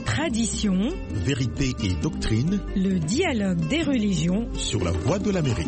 traditions, vérité et doctrine, le dialogue des religions sur la Voix de l'Amérique.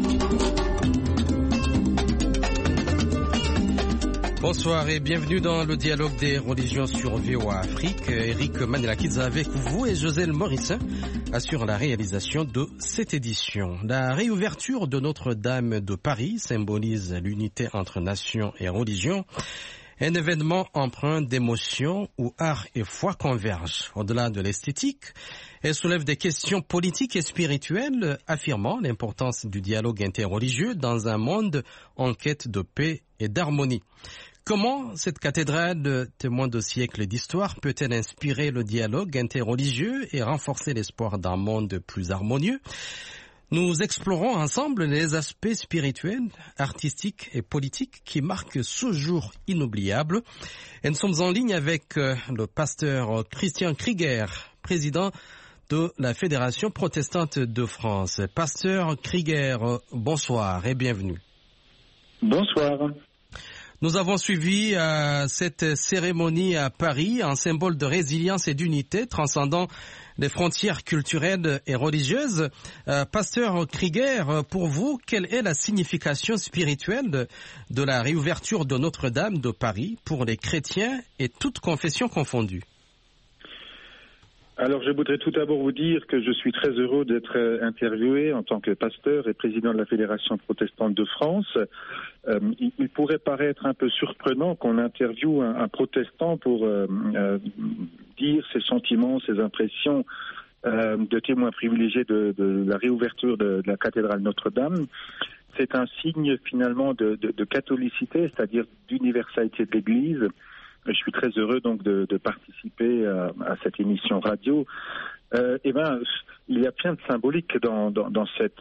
Bonsoir et bienvenue dans le dialogue des religions sur VOA Afrique. Eric Manelakidze avec vous et Joselle Morissin assure la réalisation de cette édition. La réouverture de Notre-Dame de Paris symbolise l'unité entre nations et religions. Un événement empreint d'émotion où art et foi convergent. Au-delà de l'esthétique, elle soulève des questions politiques et spirituelles, affirmant l'importance du dialogue interreligieux dans un monde en quête de paix et d'harmonie. Comment cette cathédrale, témoin de siècles d'histoire, peut-elle inspirer le dialogue interreligieux et renforcer l'espoir d'un monde plus harmonieux ? Nous explorons ensemble les aspects spirituels, artistiques et politiques qui marquent ce jour inoubliable. Et nous sommes en ligne avec le pasteur Christian Krieger, président de la Fédération protestante de France. Pasteur Krieger, bonsoir et bienvenue. Bonsoir. Nous avons suivi cette cérémonie à Paris, un symbole de résilience et d'unité transcendant les frontières culturelles et religieuses. Pasteur Krieger, pour vous, quelle est la signification spirituelle de la réouverture de Notre-Dame de Paris pour les chrétiens et toutes confessions confondues? Alors, je voudrais tout d'abord vous dire que je suis très heureux d'être interviewé en tant que pasteur et président de la Fédération protestante de France. Il pourrait paraître un peu surprenant qu'on interviewe un protestant pour dire ses sentiments, ses impressions de témoin privilégié de la réouverture de la cathédrale Notre-Dame. C'est un signe finalement de catholicité, c'est-à-dire d'universalité de l'Église. Je suis très heureux donc de participer à cette émission radio. Il y a plein de symbolique dans cette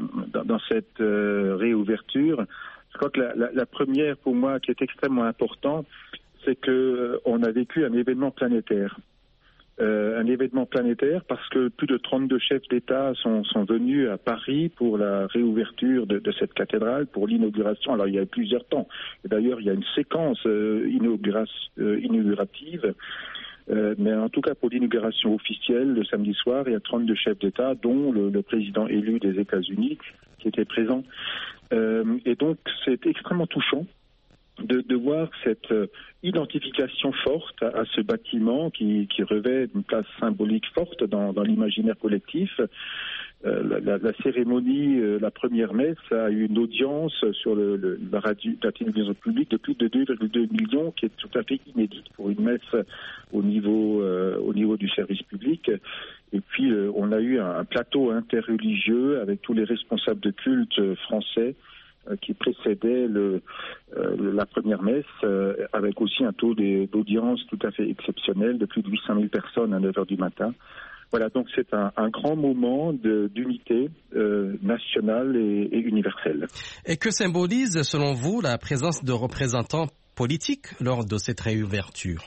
réouverture. Je crois que la première pour moi qui est extrêmement important, c'est que on a vécu un événement planétaire. Un événement planétaire parce que plus de 32 chefs d'État sont venus à Paris pour la réouverture de cette cathédrale, pour l'inauguration. Alors il y a plusieurs temps. Et d'ailleurs il y a une séquence inaugurative. Mais en tout cas pour l'inauguration officielle, le samedi soir, il y a 32 chefs d'État, dont le président élu des États-Unis qui était présent. Et donc c'est extrêmement touchant de voir cette identification forte à ce bâtiment qui revêt une place symbolique forte dans l'imaginaire collectif. La cérémonie, la première messe a eu une audience sur la télévision publique de plus de 2,2 millions, qui est tout à fait inédite pour une messe au niveau du service public. Et puis on a eu un plateau interreligieux avec tous les responsables de culte français qui précédait la première messe, avec aussi un taux d'audience tout à fait exceptionnel de plus de 800 000 personnes à 9h du matin. Voilà, donc c'est un grand moment d'unité nationale et universelle. Et que symbolise, selon vous, la présence de représentants politiques lors de cette réouverture?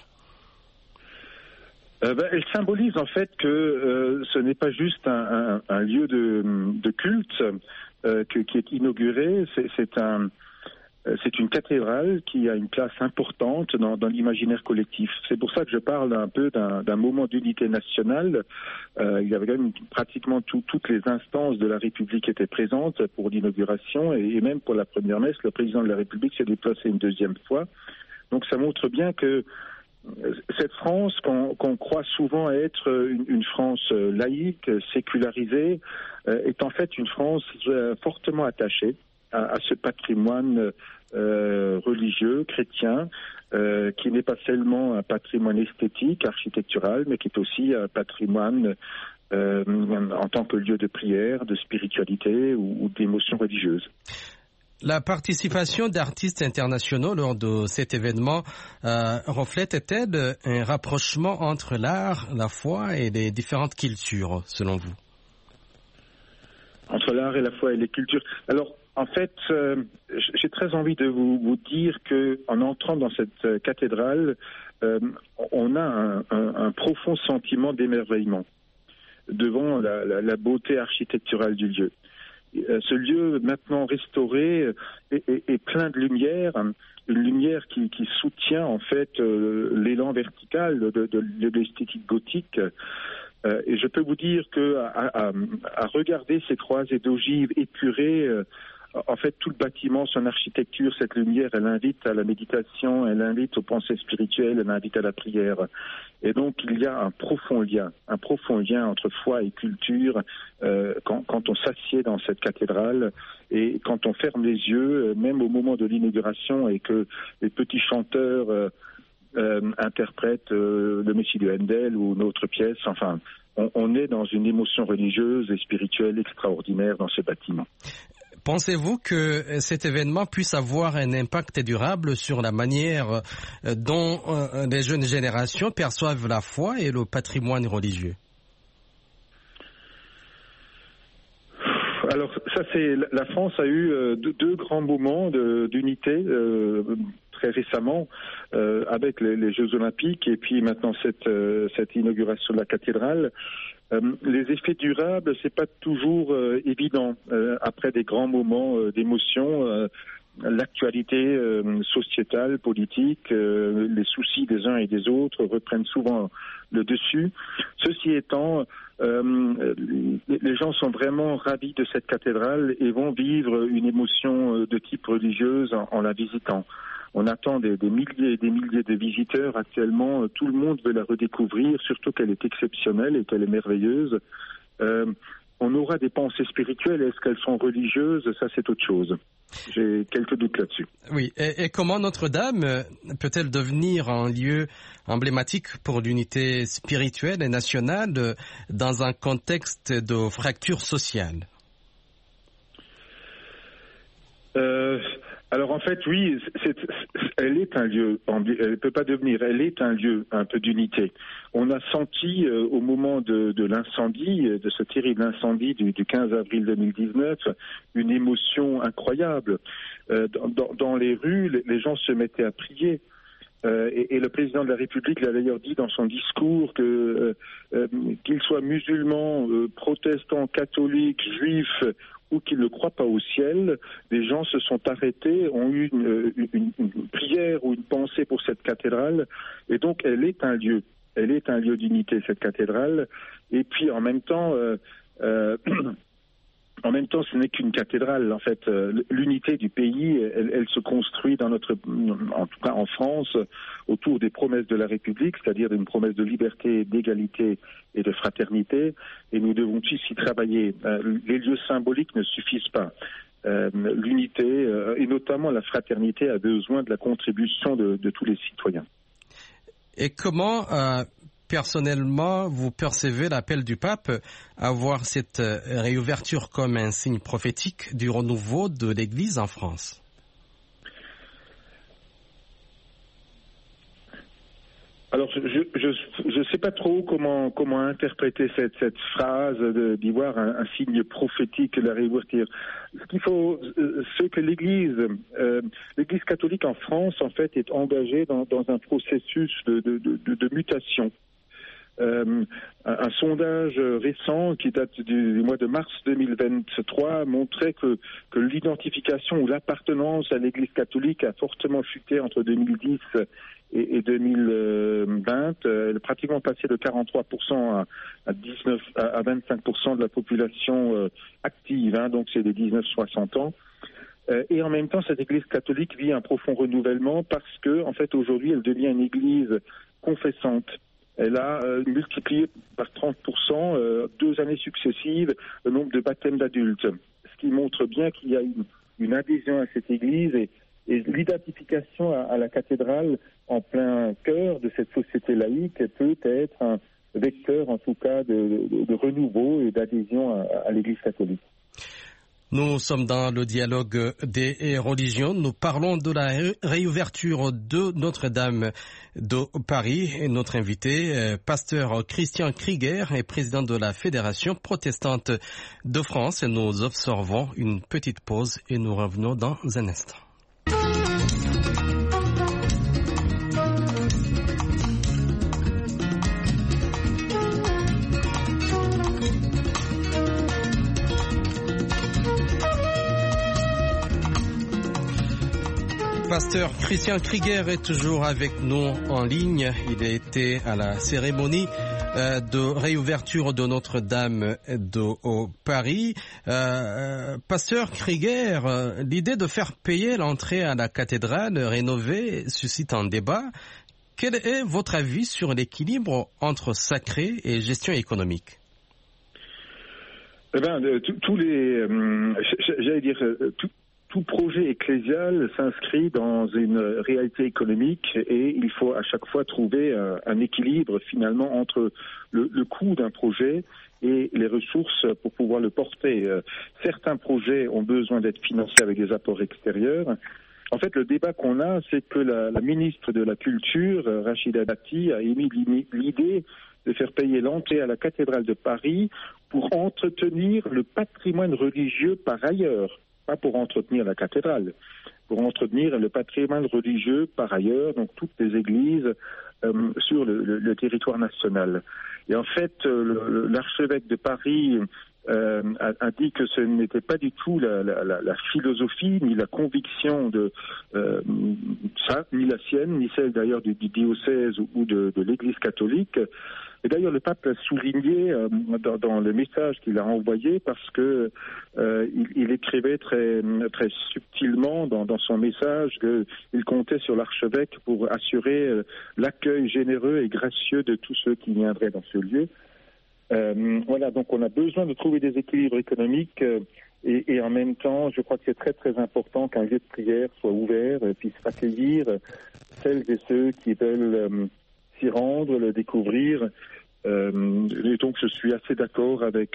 Elle symbolise en fait que ce n'est pas juste un lieu de culte qui est inauguré, c'est une cathédrale qui a une place importante dans l'imaginaire collectif. C'est pour ça que je parle un peu d'un moment d'unité nationale. Il y avait quand même pratiquement toutes les instances de la République étaient présentes pour l'inauguration et même pour la première messe, le président de la République s'est déplacé une deuxième fois. Donc ça montre bien que cette France qu'on croit souvent être une France laïque, sécularisée, est en fait une France fortement attachée à ce patrimoine religieux, chrétien, qui n'est pas seulement un patrimoine esthétique, architectural, mais qui est aussi un patrimoine en tant que lieu de prière, de spiritualité ou d'émotion religieuse. La participation d'artistes internationaux lors de cet événement reflète-t-elle un rapprochement entre l'art, la foi et les différentes cultures, selon vous? Entre l'art et la foi et les cultures. Alors, en fait, j'ai très envie de vous dire qu'en entrant dans cette cathédrale, on a un profond sentiment d'émerveillement devant la beauté architecturale du lieu. Ce lieu maintenant restauré est plein de lumière, une lumière qui soutient en fait l'élan vertical de l'esthétique gothique. Et je peux vous dire que à regarder ces croisées d'ogives épurées, en fait, tout le bâtiment, son architecture, cette lumière, elle invite à la méditation, elle invite aux pensées spirituelles, elle invite à la prière. Et donc, il y a un profond lien entre foi et culture quand on s'assied dans cette cathédrale et quand on ferme les yeux, même au moment de l'inauguration, et que les petits chanteurs interprètent le Messie de Handel ou une autre pièce. Enfin, on est dans une émotion religieuse et spirituelle extraordinaire dans ce bâtiment. Pensez-vous que cet événement puisse avoir un impact durable sur la manière dont les jeunes générations perçoivent la foi et le patrimoine religieux? Alors ça, c'est la France a eu deux grands moments d'unité très récemment avec les Jeux Olympiques et puis maintenant cette inauguration de la cathédrale. Les effets durables, c'est pas toujours évident. Après des grands moments d'émotion, l'actualité sociétale, politique, les soucis des uns et des autres reprennent souvent le dessus. Ceci étant, les gens sont vraiment ravis de cette cathédrale et vont vivre une émotion de type religieuse en la visitant. On attend des milliers et des milliers de visiteurs actuellement. Tout le monde veut la redécouvrir, surtout qu'elle est exceptionnelle et qu'elle est merveilleuse. On aura des pensées spirituelles. Est-ce qu'elles sont religieuses? Ça, c'est autre chose. J'ai quelques doutes là-dessus. Oui. Et comment Notre-Dame peut-elle devenir un lieu emblématique pour l'unité spirituelle et nationale dans un contexte de fracture sociale? Alors en fait, oui, elle est un lieu, elle ne peut pas devenir, elle est un lieu un peu d'unité. On a senti au moment de l'incendie, de ce terrible incendie du 15 avril 2019, une émotion incroyable. Dans les rues, les gens se mettaient à prier. Et le président de la République l'a d'ailleurs dit dans son discours que qu'ils soient musulmans, protestants, catholiques, juifs ou qu'ils ne croient pas au ciel, les gens se sont arrêtés, ont eu une prière ou une pensée pour cette cathédrale, et donc elle est un lieu d'unité, cette cathédrale. Et puis en même temps, ce n'est qu'une cathédrale. En fait, l'unité du pays, elle se construit en tout cas en France, autour des promesses de la République, c'est-à-dire d'une promesse de liberté, d'égalité et de fraternité. Et nous devons tous y travailler. Les lieux symboliques ne suffisent pas. L'unité, et notamment la fraternité, a besoin de la contribution de tous les citoyens. Et comment personnellement, vous percevez l'appel du pape à voir cette réouverture comme un signe prophétique du renouveau de l'Église en France? Alors, je ne sais pas trop comment interpréter cette phrase d'y voir un signe prophétique de la réouverture. C'est que l'Église catholique en France, en fait, est engagée dans un processus de mutation. Un sondage récent qui date du mois de mars 2023 montrait que l'identification ou l'appartenance à l'Église catholique a fortement chuté entre 2010 et 2020. Elle est pratiquement passée de 43% à 25% de la population active, donc c'est des 19-60 ans. Et en même temps, cette Église catholique vit un profond renouvellement parce que, en fait, aujourd'hui, elle devient une Église confessante. Elle a multiplié par 30%, 2 années successives, le nombre de baptêmes d'adultes. Ce qui montre bien qu'il y a une adhésion à cette Église et l'identification à la cathédrale en plein cœur de cette société laïque peut être un vecteur, en tout cas, de renouveau et d'adhésion à l'Église catholique. Nous sommes dans le dialogue des religions. Nous parlons de la réouverture de Notre-Dame de Paris. Et notre invité, pasteur Christian Krieger, est président de la Fédération protestante de France. Nous observons une petite pause et nous revenons dans un instant. Pasteur Christian Krieger est toujours avec nous en ligne. Il a été à la cérémonie de réouverture de Notre-Dame de Paris. Pasteur Krieger, l'idée de faire payer l'entrée à la cathédrale rénovée suscite un débat. Quel est votre avis sur l'équilibre entre sacré et gestion économique? Eh bien, tout projet ecclésial s'inscrit dans une réalité économique et il faut à chaque fois trouver un équilibre finalement entre le coût d'un projet et les ressources pour pouvoir le porter. Certains projets ont besoin d'être financés avec des apports extérieurs. En fait, le débat qu'on a, c'est que la ministre de la Culture, Rachida Dati, a émis l'idée de faire payer l'entrée à la cathédrale de Paris pour entretenir le patrimoine religieux par ailleurs. Pas pour entretenir la cathédrale, pour entretenir le patrimoine religieux par ailleurs, donc toutes les églises sur le territoire national. Et en fait, l'archevêque de Paris a dit que ce n'était pas du tout la philosophie ni la conviction de ça, ni la sienne, ni celle d'ailleurs du diocèse ou de l'Église catholique. Et d'ailleurs, le pape l'a souligné dans le message qu'il a envoyé parce que il écrivait très subtilement dans son message qu'il comptait sur l'archevêque pour assurer l'accueil généreux et gracieux de tous ceux qui viendraient dans ce lieu. Voilà, donc on a besoin de trouver des équilibres économiques et en même temps, je crois que c'est très très important qu'un lieu de prière soit ouvert et puisse accueillir celles et ceux qui veulent s'y rendre, le découvrir. Et donc je suis assez d'accord avec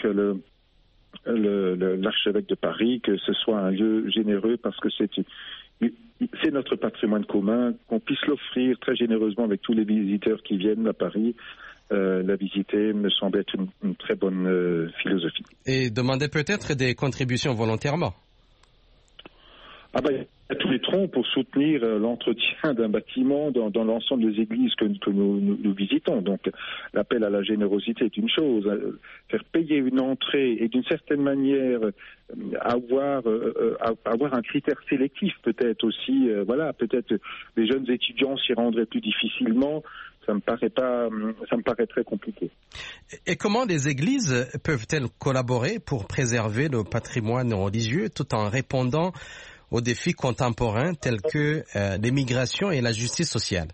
l'archevêque de Paris que ce soit un lieu généreux parce que c'est notre patrimoine commun, qu'on puisse l'offrir très généreusement avec tous les visiteurs qui viennent à Paris. La visiter me semble être une très bonne philosophie. Et demander peut-être des contributions volontairement. Ah ben, il y a tous les troncs pour soutenir l'entretien d'un bâtiment dans l'ensemble des églises que nous visitons. Donc l'appel à la générosité est une chose. Faire payer une entrée et d'une certaine manière avoir un critère sélectif peut-être aussi. Voilà, peut-être les jeunes étudiants s'y rendraient plus difficilement. Ça me paraît très compliqué. Et comment les églises peuvent-elles collaborer pour préserver le patrimoine religieux tout en répondant aux défis contemporains tels que l'immigration et la justice sociale?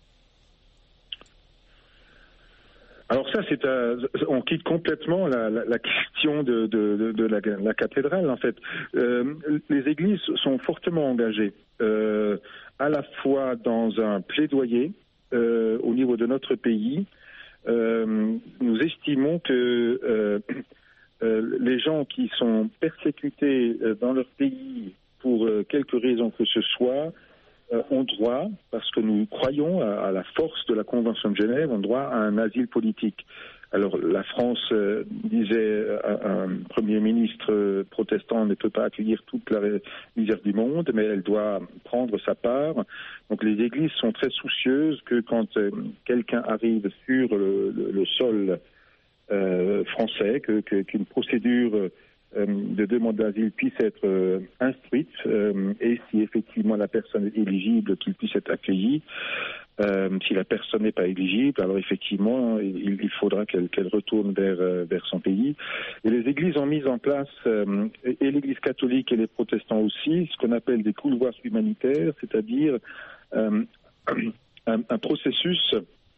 Alors ça, on quitte complètement la question de la cathédrale. En fait, les églises sont fortement engagées à la fois dans un plaidoyer au niveau de notre pays. Nous estimons que les gens qui sont persécutés dans leur pays pour quelque raison que ce soit, ont droit, parce que nous croyons à la force de la Convention de Genève, ont droit à un asile politique. Alors la France disait un Premier ministre protestant ne peut pas accueillir toute la misère du monde, mais elle doit prendre sa part. Donc les églises sont très soucieuses que quand quelqu'un arrive sur le sol français, qu'une procédure de demande d'asile puisse être instruite et si effectivement la personne est éligible, qu'il puisse être accueilli. Si la personne n'est pas éligible, alors effectivement, il faudra qu'elle retourne vers son pays. Et les églises ont mis en place, et l'Église catholique et les protestants aussi, ce qu'on appelle des couloirs humanitaires, c'est-à-dire un processus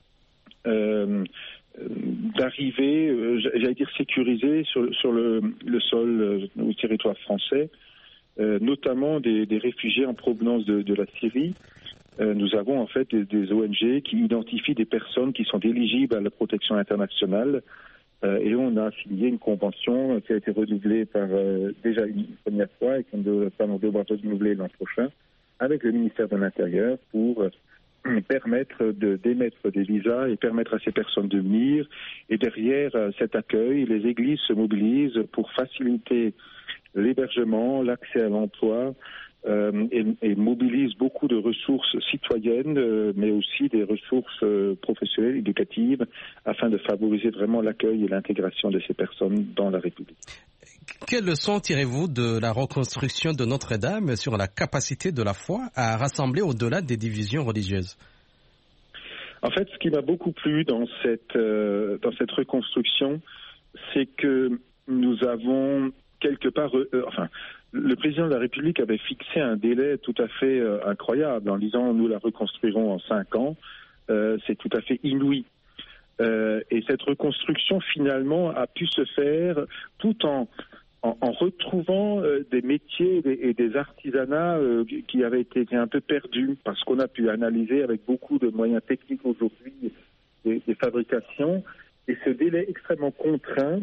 d'arrivée, j'allais dire sécurisé sur le sol au territoire français, notamment des réfugiés en provenance de la Syrie. Nous avons en fait des ONG qui identifient des personnes qui sont éligibles à la protection internationale et on a signé une convention qui a été renouvelée par déjà une première fois et qu'on devra renouveler l'an prochain avec le ministère de l'Intérieur pour permettre d'émettre des visas et permettre à ces personnes de venir. Et derrière cet accueil, les églises se mobilisent pour faciliter l'hébergement, l'accès à l'emploi et mobilisent beaucoup de ressources citoyennes, mais aussi des ressources professionnelles, éducatives, afin de favoriser vraiment l'accueil et l'intégration de ces personnes dans la République. Quelles leçons tirez-vous de la reconstruction de Notre-Dame sur la capacité de la foi à rassembler au-delà des divisions religieuses? En fait, ce qui m'a beaucoup plu dans cette reconstruction, c'est que nous avons quelque part... le président de la République avait fixé un délai tout à fait incroyable en disant « nous la reconstruirons en 5 ans ». C'est tout à fait inouï. Et cette reconstruction, finalement, a pu se faire tout en retrouvant des métiers et des artisanats qui avaient été un peu perdus, parce qu'on a pu analyser avec beaucoup de moyens techniques aujourd'hui des fabrications. Et ce délai extrêmement contraint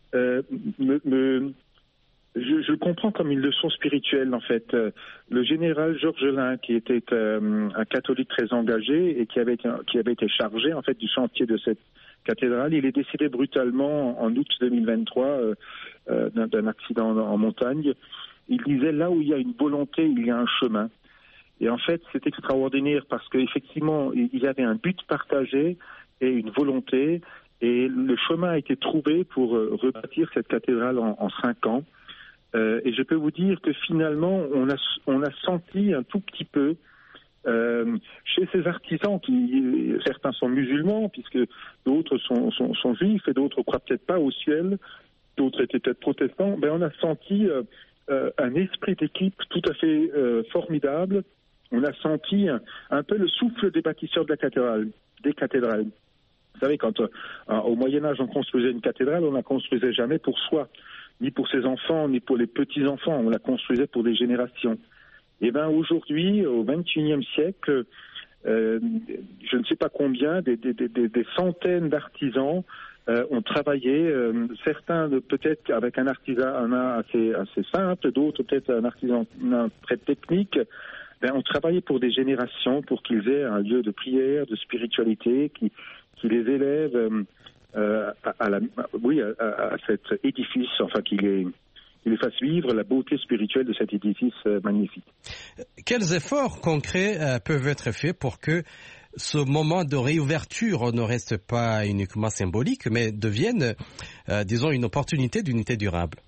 je le comprends comme une leçon spirituelle, en fait. Le général Georges Lain, qui était un catholique très engagé et qui avait été chargé, en fait, du chantier de cette cathédrale, il est décédé brutalement en août 2023 d'un accident en montagne. Il disait, là où il y a une volonté, il y a un chemin. Et en fait, c'est extraordinaire parce qu'effectivement, il y avait un but partagé et une volonté. Et le chemin a été trouvé pour rebâtir cette cathédrale en 5 ans. Et je peux vous dire que finalement, on a senti un tout petit peu chez ces artisans, qui certains sont musulmans, puisque d'autres sont juifs et d'autres croient peut-être pas au ciel, d'autres étaient peut-être protestants, on a senti un esprit d'équipe tout à fait formidable. On a senti un peu le souffle des bâtisseurs de des cathédrales. Vous savez, quand au Moyen-Âge on construisait une cathédrale, on ne la construisait jamais pour soi, ni pour ses enfants, ni pour les petits-enfants, on la construisait pour des générations. Et bien aujourd'hui, au XXIe siècle, je ne sais pas combien, des centaines d'artisans ont travaillé, certains peut-être avec un artisanat assez simple, d'autres peut-être un artisanat très technique, ont travaillé pour des générations, pour qu'ils aient un lieu de prière, de spiritualité, qui les élève à cet édifice, enfin qui les fasse vivre la beauté spirituelle de cet édifice magnifique. Quels efforts concrets peuvent être faits pour que ce moment de réouverture ne reste pas uniquement symbolique, mais devienne, disons, une opportunité d'unité durable?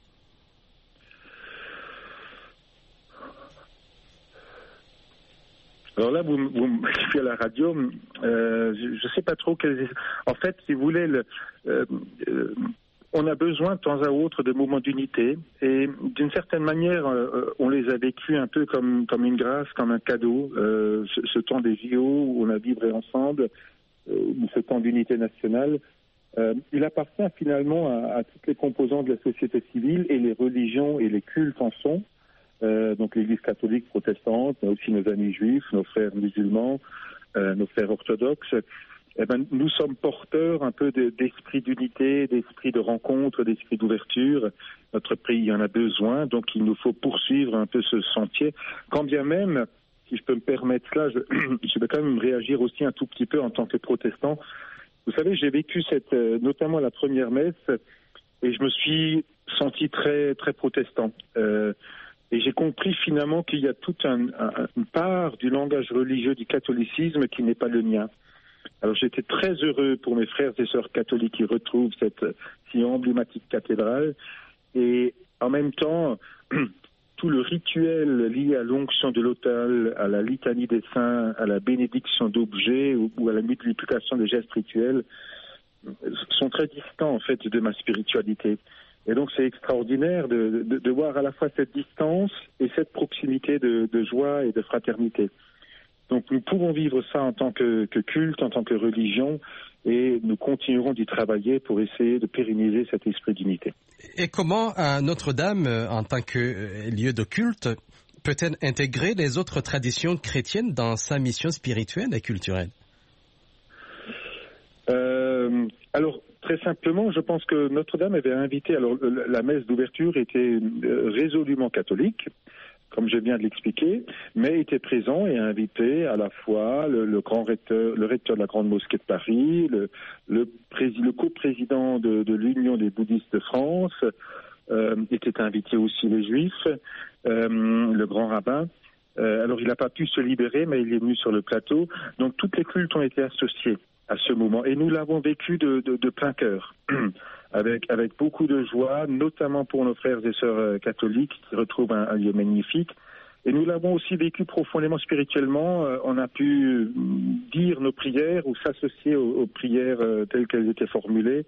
Alors là, je suis à la radio, je ne sais pas trop En fait, si vous voulez, on a besoin de temps à autre de moments d'unité, et d'une certaine manière, on les a vécus un peu comme une grâce, comme un cadeau, ce temps des JO où on a vibré ensemble, ce temps d'unité nationale. Il appartient finalement à toutes les composantes de la société civile, et les religions et les cultes en sont. Donc l'Église catholique protestante, mais aussi nos amis juifs, nos frères musulmans, nos frères orthodoxes. Nous sommes porteurs un peu d'esprit d'unité, d'esprit de rencontre, d'esprit d'ouverture. Notre pays en a besoin, donc il nous faut poursuivre un peu ce sentier. Quand bien même, si je peux me permettre cela, je vais quand même réagir aussi un tout petit peu en tant que protestant. Vous savez, j'ai vécu notamment la première messe, et je me suis senti très, très protestant. Et j'ai compris finalement qu'il y a toute une part du langage religieux du catholicisme qui n'est pas le mien. Alors j'étais très heureux pour mes frères et sœurs catholiques qui retrouvent cette si emblématique cathédrale. Et en même temps, tout le rituel lié à l'onction de l'autel, à la litanie des saints, à la bénédiction d'objets ou à la multiplication des gestes rituels sont très distants en fait de ma spiritualité. Et donc c'est extraordinaire de voir à la fois cette distance et cette proximité de joie et de fraternité. Donc nous pouvons vivre ça en tant que culte, en tant que religion, et nous continuerons d'y travailler pour essayer de pérenniser cet esprit d'unité. Et comment Notre-Dame, en tant que lieu de culte, peut-elle intégrer les autres traditions chrétiennes dans sa mission spirituelle et culturelle? Alors, très simplement, je pense que Notre-Dame avait invité, alors la messe d'ouverture était résolument catholique, comme je viens de l'expliquer, mais était présent et invité à la fois le recteur de la Grande Mosquée de Paris, le coprésident de l'Union des bouddhistes de France, étaient invités aussi les juifs, le grand rabbin. Alors il n'a pas pu se libérer, mais il est venu sur le plateau. Donc toutes les cultes ont été associées à ce moment. Et nous l'avons vécu de plein cœur. avec beaucoup de joie, notamment pour nos frères et sœurs catholiques qui retrouvent un lieu magnifique. Et nous l'avons aussi vécu profondément spirituellement. On a pu dire nos prières ou s'associer aux prières telles qu'elles étaient formulées.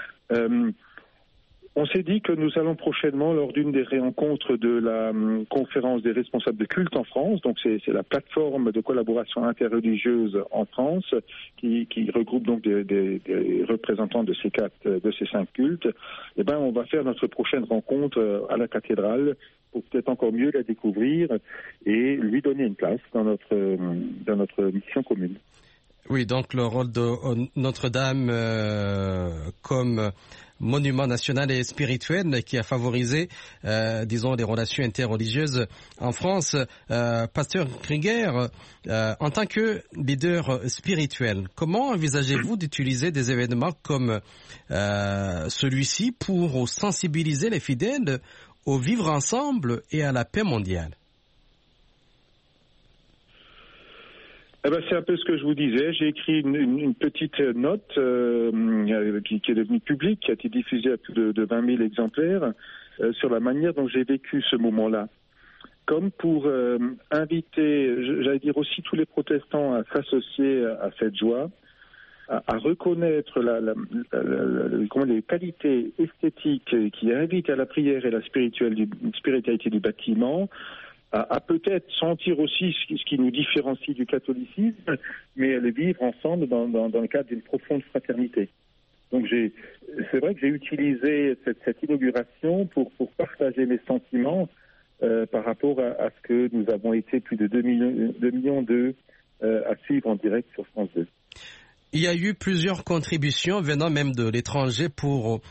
On s'est dit que nous allons prochainement, lors d'une des rencontres de la conférence des responsables de culte en France, donc c'est la plateforme de collaboration interreligieuse en France, qui regroupe donc des représentants de ces 5 cultes, eh ben on va faire notre prochaine rencontre à la cathédrale pour peut-être encore mieux la découvrir et lui donner une place dans notre mission commune. Oui, donc le rôle de Notre-Dame comme monument national et spirituel qui a favorisé, disons, les relations interreligieuses en France. Pasteur Krieger, en tant que leader spirituel, comment envisagez-vous d'utiliser des événements comme celui-ci pour sensibiliser les fidèles au vivre ensemble et à la paix mondiale? Eh ben, c'est un peu ce que je vous disais. J'ai écrit une petite note qui est devenue publique, qui a été diffusée à plus de 20 000 exemplaires sur la manière dont j'ai vécu ce moment-là. Comme pour inviter, j'allais dire aussi tous les protestants à s'associer à cette joie, à reconnaître les qualités esthétiques qui invitent à la prière et la spiritualité du bâtiment, à peut-être sentir aussi ce qui nous différencie du catholicisme, mais à le vivre ensemble dans le cadre d'une profonde fraternité. Donc c'est vrai que j'ai utilisé cette inauguration pour partager mes sentiments par rapport à ce que nous avons été plus de 2 millions à suivre en direct sur France 2. Il y a eu plusieurs contributions venant même de l'étranger pour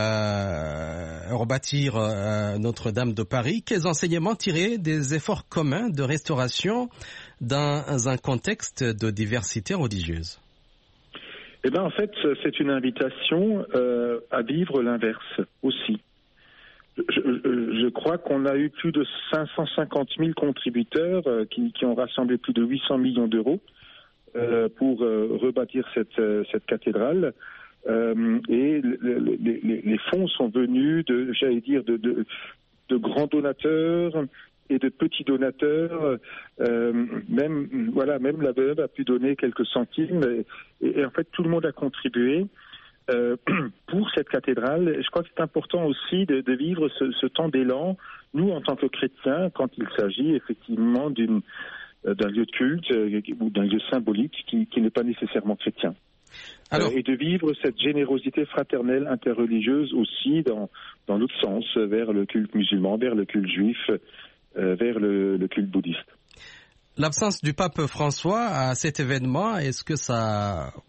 rebâtir Notre-Dame de Paris. Quels enseignements tirer des efforts communs de restauration dans un contexte de diversité religieuse? Eh bien, en fait, c'est une invitation à vivre l'inverse aussi. Je crois qu'on a eu plus de 550 000 contributeurs qui ont rassemblé plus de 800 millions d'euros pour rebâtir cette cathédrale. Et les fonds sont venus de grands donateurs et de petits donateurs. Même la veuve a pu donner quelques centimes. Et en fait, tout le monde a contribué pour cette cathédrale. Et je crois que c'est important aussi de vivre ce temps d'élan, nous, en tant que chrétiens, quand il s'agit effectivement d'un lieu de culte ou d'un lieu symbolique qui n'est pas nécessairement chrétien. Et de vivre cette générosité fraternelle interreligieuse aussi dans l'autre sens, vers le culte musulman, vers le culte juif, vers le culte bouddhiste. L'absence du pape François à cet événement, est-ce que ça a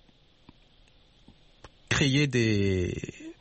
créé des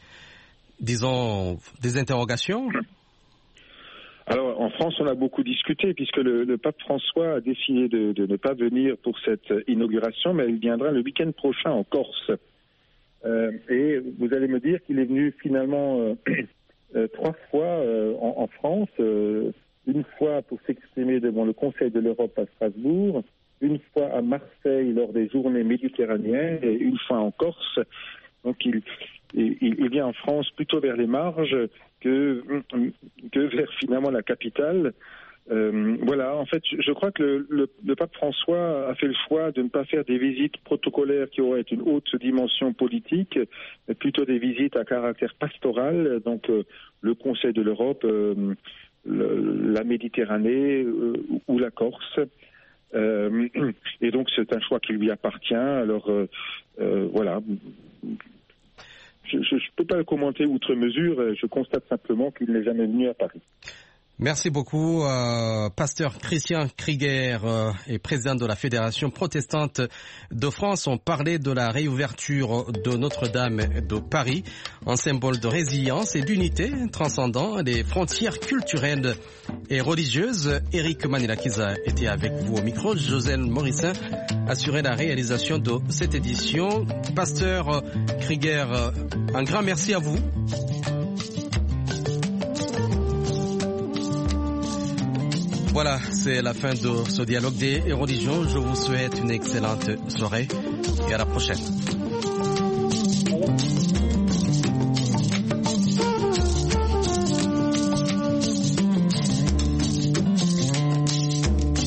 interrogations? Alors, en France, on a beaucoup discuté, puisque le pape François a décidé de ne pas venir pour cette inauguration, mais il viendra le week-end prochain en Corse. Et vous allez me dire qu'il est venu finalement 3 fois en France, une fois pour s'exprimer devant le Conseil de l'Europe à Strasbourg, une fois à Marseille lors des journées méditerranéennes et une fois en Corse. Donc il vient en France plutôt vers les marges que vers finalement la capitale. En fait, je crois que le pape François a fait le choix de ne pas faire des visites protocolaires qui auraient une haute dimension politique, mais plutôt des visites à caractère pastoral, donc le Conseil de l'Europe, la Méditerranée ou la Corse. Et donc c'est un choix qui lui appartient. Alors voilà. Je ne peux pas le commenter outre mesure, je constate simplement qu'il n'est jamais venu à Paris. Merci beaucoup, pasteur Christian Krieger et président de la Fédération protestante de France. On parlait de la réouverture de Notre-Dame de Paris, un symbole de résilience et d'unité transcendant les frontières culturelles et religieuses. Eric Manilakiza était avec vous au micro. Joselle Morissin assurait la réalisation de cette édition. Pasteur Krieger, un grand merci à vous. Voilà, c'est la fin de ce dialogue des religions. Je vous souhaite une excellente soirée et à la prochaine.